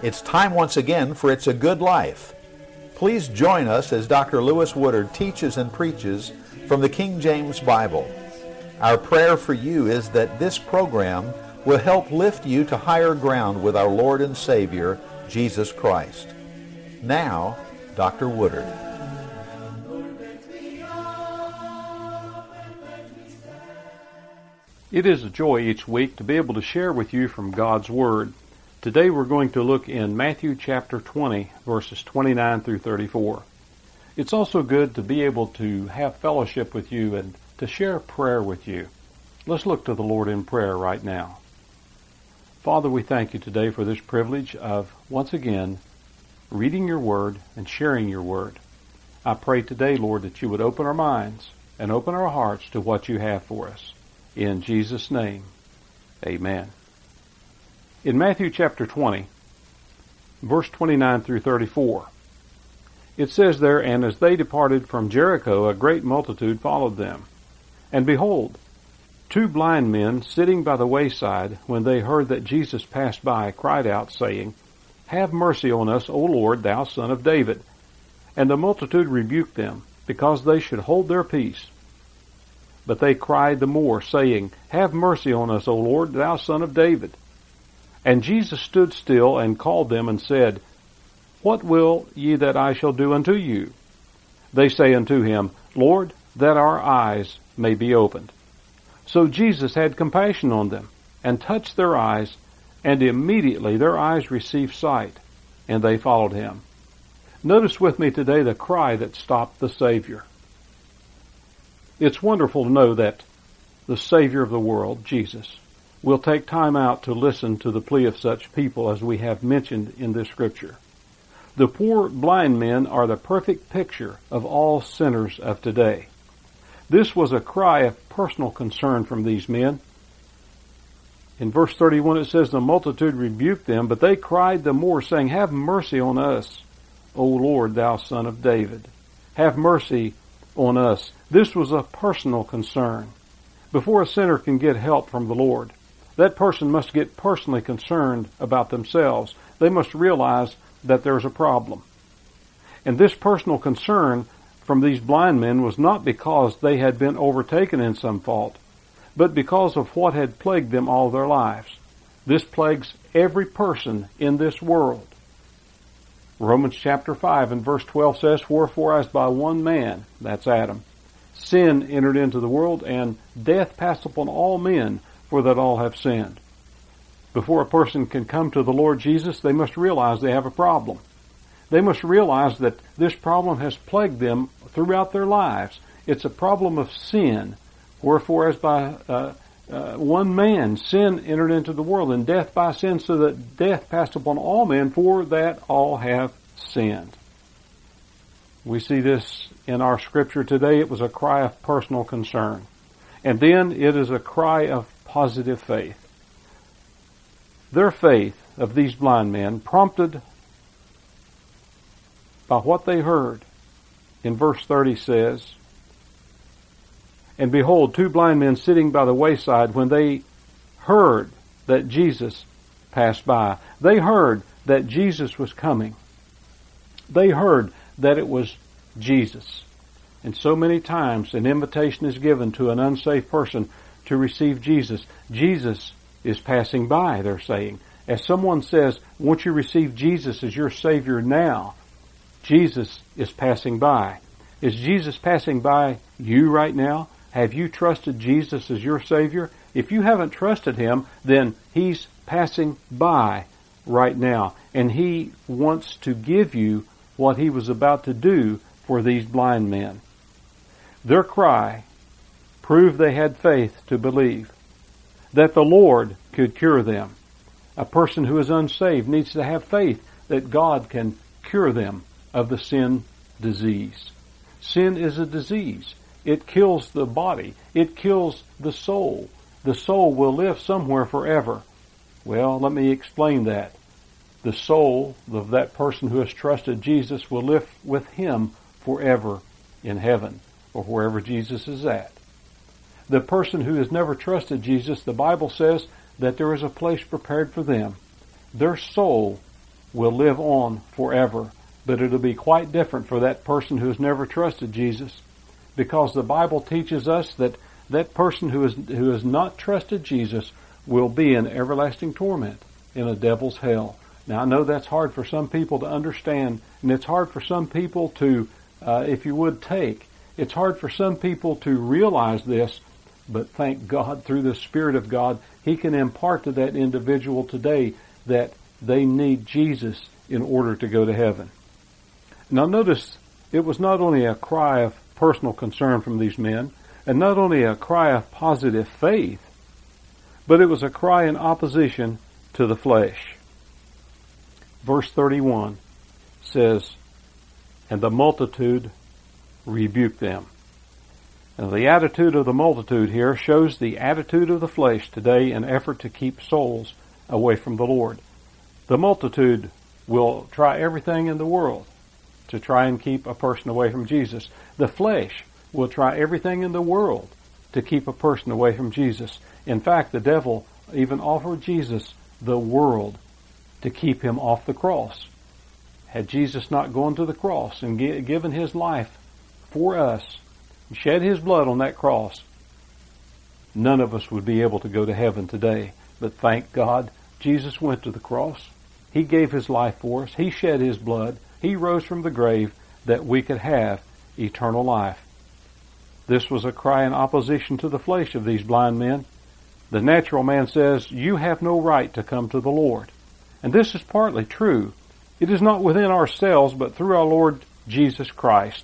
It's time once again for It's a Good Life. Please join us as Dr. Lewis Woodard teaches and preaches from the King James Bible. Our prayer for you is that this program will help lift you to higher ground with our Lord and Savior, Jesus Christ. Now, Dr. Woodard. It is a joy each week to be able to share with you from God's Word. Today we're going to look in Matthew chapter 20, verses 29 through 34. It's also good to be able to have fellowship with you and to share prayer with you. Let's look to the Lord in prayer right now. Father, we thank you today for this privilege of, once again, reading your Word and sharing your Word. I pray today, Lord, that you would open our minds and open our hearts to what you have for us. In Jesus' name, amen. In Matthew chapter 20, verse 29 through 34, it says there, "And as they departed from Jericho, a great multitude followed them. And behold, two blind men sitting by the wayside, when they heard that Jesus passed by, cried out, saying, Have mercy on us, O Lord, thou Son of David. And the multitude rebuked them, because they should hold their peace. But they cried the more, saying, Have mercy on us, O Lord, thou Son of David. And Jesus stood still and called them and said, What will ye that I shall do unto you? They say unto him, Lord, that our eyes may be opened. So Jesus had compassion on them, and touched their eyes, and immediately their eyes received sight, and they followed him." Notice with me today the cry that stopped the Savior. It's wonderful to know that the Savior of the world, Jesus, will take time out to listen to the plea of such people as we have mentioned in this scripture. The poor blind men are the perfect picture of all sinners of today. This was a cry of personal concern from these men. In verse 31 it says, "The multitude rebuked them, but they cried the more, saying, Have mercy on us, O Lord, thou Son of David. Have mercy on us." This was a personal concern. Before a sinner can get help from the Lord, that person must get personally concerned about themselves. They must realize that there's a problem. And this personal concern from these blind men was not because they had been overtaken in some fault, but because of what had plagued them all their lives. This plagues every person in this world. Romans chapter 5 and verse 12 says, "Wherefore as by one man," that's Adam, "sin entered into the world, and death passed upon all men, for that all have sinned." Before a person can come to the Lord Jesus, they must realize they have a problem. They must realize that this problem has plagued them throughout their lives. It's a problem of sin. Wherefore as by one man sin entered into the world, and death by sin, so that death passed upon all men, for that all have sinned. We see this in our scripture today. It was a cry of personal concern. And then it is a cry of positive faith. Their faith of these blind men, prompted by what they heard, in verse 30 says, "And behold, two blind men sitting by the wayside, when they heard that Jesus passed by." They heard that Jesus was coming. They heard that it was Jesus. And so many times an invitation is given to an unsafe person to receive Jesus. Jesus is passing by, they're saying. As someone says, "Won't you receive Jesus as your Savior now?" Jesus is passing by. Is Jesus passing by you right now? Have you trusted Jesus as your Savior? If you haven't trusted Him, then He's passing by right now. And He wants to give you what He was about to do for these blind men. Their cry proved they had faith to believe that the Lord could cure them. A person who is unsaved needs to have faith that God can cure them of the sin disease. Sin is a disease. It kills the body. It kills the soul. The soul will live somewhere forever. Well, let me explain that. The soul of that person who has trusted Jesus will live with Him forever in heaven, or wherever Jesus is at. The person who has never trusted Jesus, the Bible says that there is a place prepared for them. Their soul will live on forever. But it'll be quite different for that person who has never trusted Jesus, because the Bible teaches us that that person who has not trusted Jesus will be in everlasting torment in a devil's hell. Now, I know that's hard for some people to understand, and it's hard for some people to, if you would, take. It's hard for some people to realize this, but thank God, through the Spirit of God, He can impart to that individual today that they need Jesus in order to go to heaven. Now notice, it was not only a cry of personal concern from these men, and not only a cry of positive faith, but it was a cry in opposition to the flesh. Verse 31 says, "And the multitude rebuked them." And the attitude of the multitude here shows the attitude of the flesh today in effort to keep souls away from the Lord. The multitude will try everything in the world to try and keep a person away from Jesus. The flesh will try everything in the world to keep a person away from Jesus. In fact, the devil even offered Jesus the world to keep him off the cross. Had Jesus not gone to the cross and given His life for us, and shed His blood on that cross, none of us would be able to go to heaven today. But thank God, Jesus went to the cross. He gave His life for us. He shed His blood. He rose from the grave that we could have eternal life. This was a cry in opposition to the flesh of these blind men. The natural man says, "You have no right to come to the Lord." And this is partly true. It is not within ourselves, but through our Lord Jesus Christ.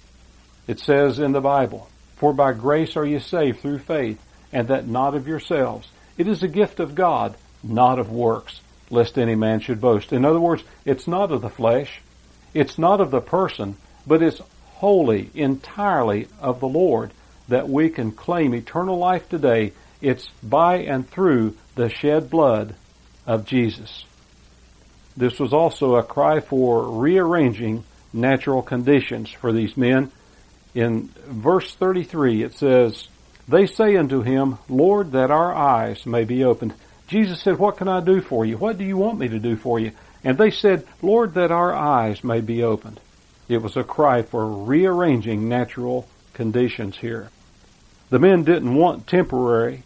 It says in the Bible, "For by grace are you saved through faith, and that not of yourselves. It is a gift of God, not of works, lest any man should boast." In other words, it's not of the flesh, it's not of the person, but it's wholly, entirely of the Lord that we can claim eternal life today. It's by and through the shed blood of Jesus. This was also a cry for rearranging natural conditions for these men. In verse 33 it says, "They say unto him, Lord, that our eyes may be opened." Jesus said, "What can I do for you? What do you want me to do for you?" And they said, "Lord, that our eyes may be opened." It was a cry for rearranging natural conditions here. The men didn't want temporary,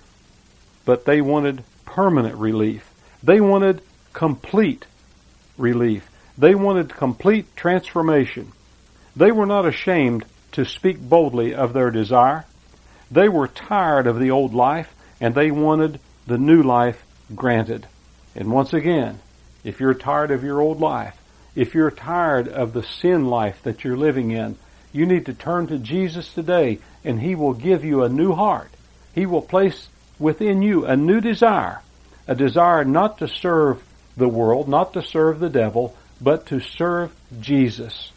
but they wanted permanent relief. They wanted complete relief. They wanted complete transformation. They were not ashamed to speak boldly of their desire. They were tired of the old life, and they wanted the new life granted. And once again, if you're tired of your old life, if you're tired of the sin life that you're living in, you need to turn to Jesus today, and He will give you a new heart. He will place within you a new desire, a desire not to serve the world, not to serve the devil, but to serve Jesus.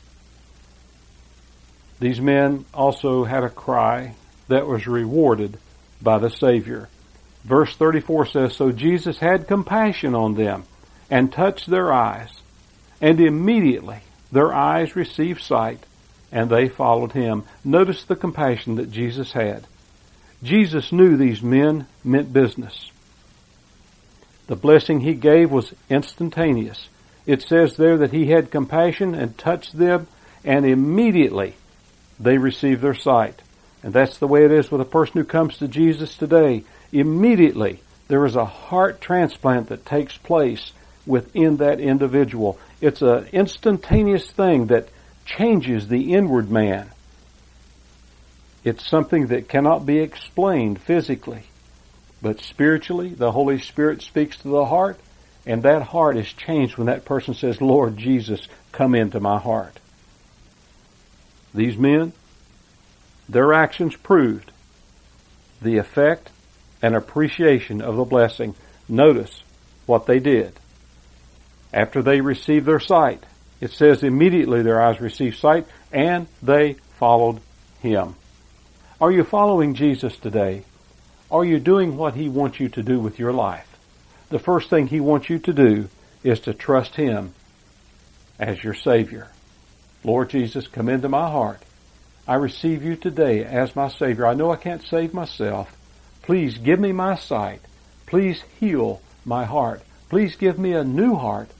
These men also had a cry that was rewarded by the Savior. Verse 34 says, "So Jesus had compassion on them and touched their eyes, and immediately their eyes received sight, and they followed Him." Notice the compassion that Jesus had. Jesus knew these men meant business. The blessing He gave was instantaneous. It says there that He had compassion and touched them, and immediately they received their sight. And that's the way it is with a person who comes to Jesus today. Immediately there is a heart transplant that takes place within that individual. It's an instantaneous thing that changes the inward man. It's something that cannot be explained physically. But spiritually, the Holy Spirit speaks to the heart, and that heart is changed when that person says, "Lord Jesus, come into my heart." These men, their actions proved the effect and appreciation of the blessing. Notice what they did. After they received their sight, it says immediately their eyes received sight, and they followed Him. Are you following Jesus today? Are you doing what He wants you to do with your life? The first thing He wants you to do is to trust Him as your Savior. Lord Jesus, come into my heart. I receive You today as my Savior. I know I can't save myself. Please give me my sight. Please heal my heart. Please give me a new heart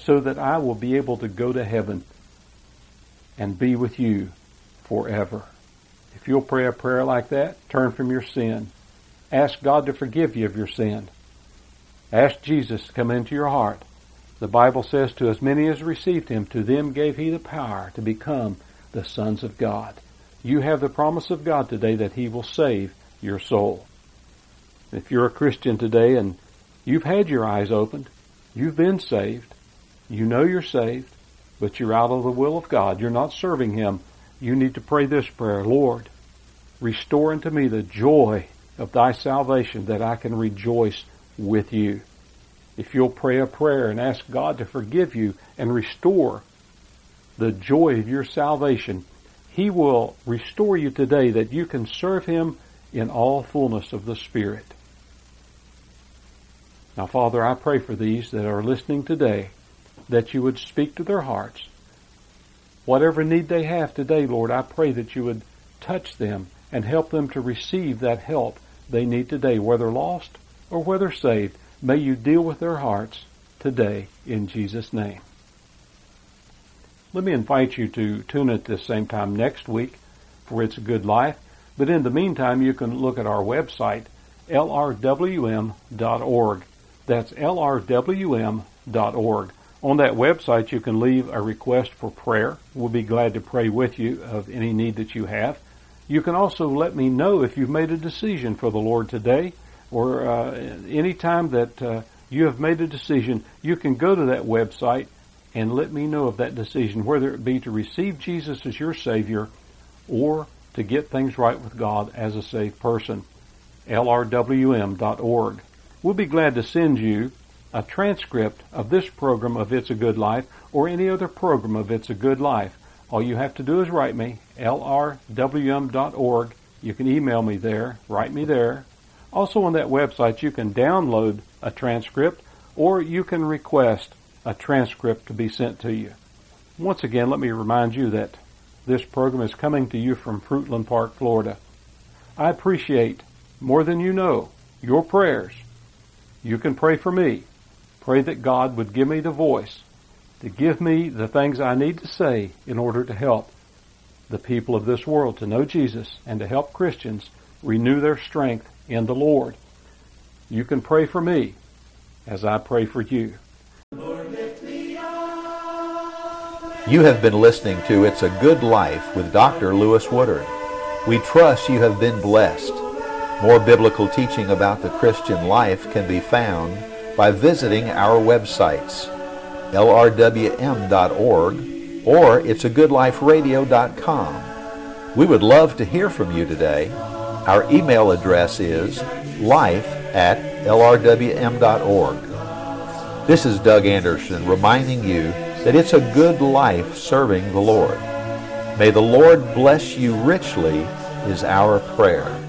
so that I will be able to go to heaven and be with you forever. If you'll pray a prayer like that, turn from your sin. Ask God to forgive you of your sin. Ask Jesus to come into your heart. The Bible says, to as many as received him, to them gave he the power to become the sons of God. You have the promise of God today that he will save your soul. If you're a Christian today and you've had your eyes opened, you've been saved, you know you're saved, but you're out of the will of God, you're not serving him, you need to pray this prayer: Lord, restore unto me the joy of thy salvation, that I can rejoice with you. If you'll pray a prayer and ask God to forgive you and restore the joy of your salvation, he will restore you today that you can serve him in all fullness of the Spirit. Now, Father, I pray for these that are listening today, that you would speak to their hearts. Whatever need they have today, Lord, I pray that you would touch them and help them to receive that help they need today, whether lost or whether saved. May you deal with their hearts today in Jesus' name. Let me invite you to tune in at this same time next week for It's a Good Life. But in the meantime, you can look at our website, lrwm.org. That's lrwm.org. On that website, you can leave a request for prayer. We'll be glad to pray with you of any need that you have. You can also let me know if you've made a decision for the Lord today, or any time that you have made a decision. You can go to that website and let me know of that decision, whether it be to receive Jesus as your Savior or to get things right with God as a saved person. lrwm.org. We'll be glad to send you a transcript of this program of It's a Good Life, or any other program of It's a Good Life. All you have to do is write me, lrwm.org. You can email me there, write me there. Also on that website, you can download a transcript, or you can request a transcript to be sent to you. Once again, let me remind you that this program is coming to you from Fruitland Park, Florida. I appreciate, more than you know, your prayers. You can pray for me. Pray that God would give me the voice to give me the things I need to say in order to help the people of this world to know Jesus and to help Christians renew their strength in the Lord. You can pray for me as I pray for you. You have been listening to It's a Good Life with Dr. Lewis Woodard. We trust you have been blessed. More biblical teaching about the Christian life can be found by visiting our websites, lrwm.org or it'sagoodliferadio.com. We would love to hear from you today. Our email address is life@lrwm.org. This is Doug Anderson reminding you that it's a good life serving the Lord. May the Lord bless you richly is our prayer.